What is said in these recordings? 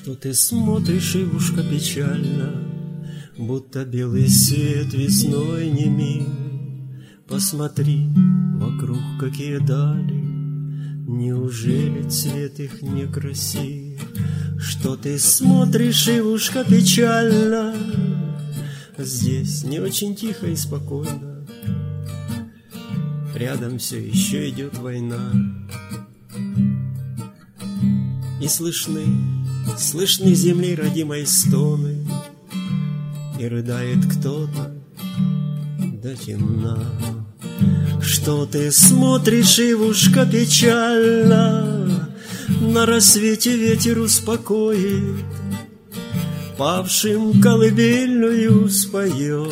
Что ты смотришь, Ивушка, печально, будто белый свет весной не мил. Посмотри вокруг, какие дали, неужели цвет их не красив? Что ты смотришь, Ивушка, печально, здесь не очень тихо и спокойно, рядом все еще идет война. И слышны земли родимой стоны, и рыдает кто-то до темна. Что ты смотришь, Ивушка, печально, на рассвете ветер успокоит, павшим колыбельную споет.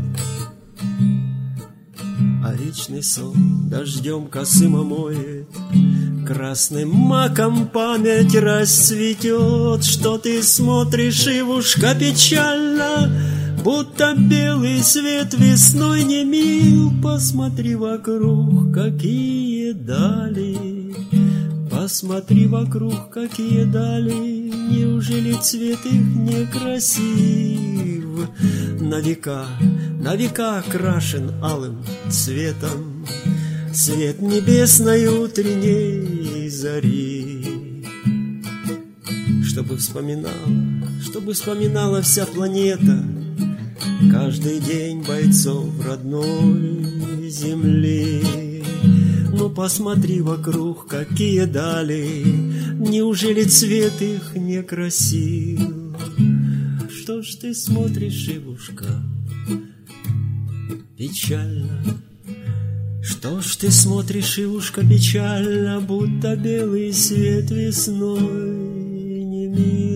А вечный сон дождем косым омоет, красным маком память расцветет. Что ты смотришь, Ивушка, печально, будто белый свет весной не мил. Посмотри вокруг, какие дали, посмотри вокруг, какие дали, неужели цвет их не красив? На века окрашен алым цветом свет небесной утренней зари. Чтобы вспоминала вся планета каждый день бойцов родной земли. Ну посмотри вокруг, какие дали, неужели цвет их не красив? Что ж ты смотришь, Ивушка, печально? Что ж ты смотришь, Ивушка, печально, будто белый свет весной не мил?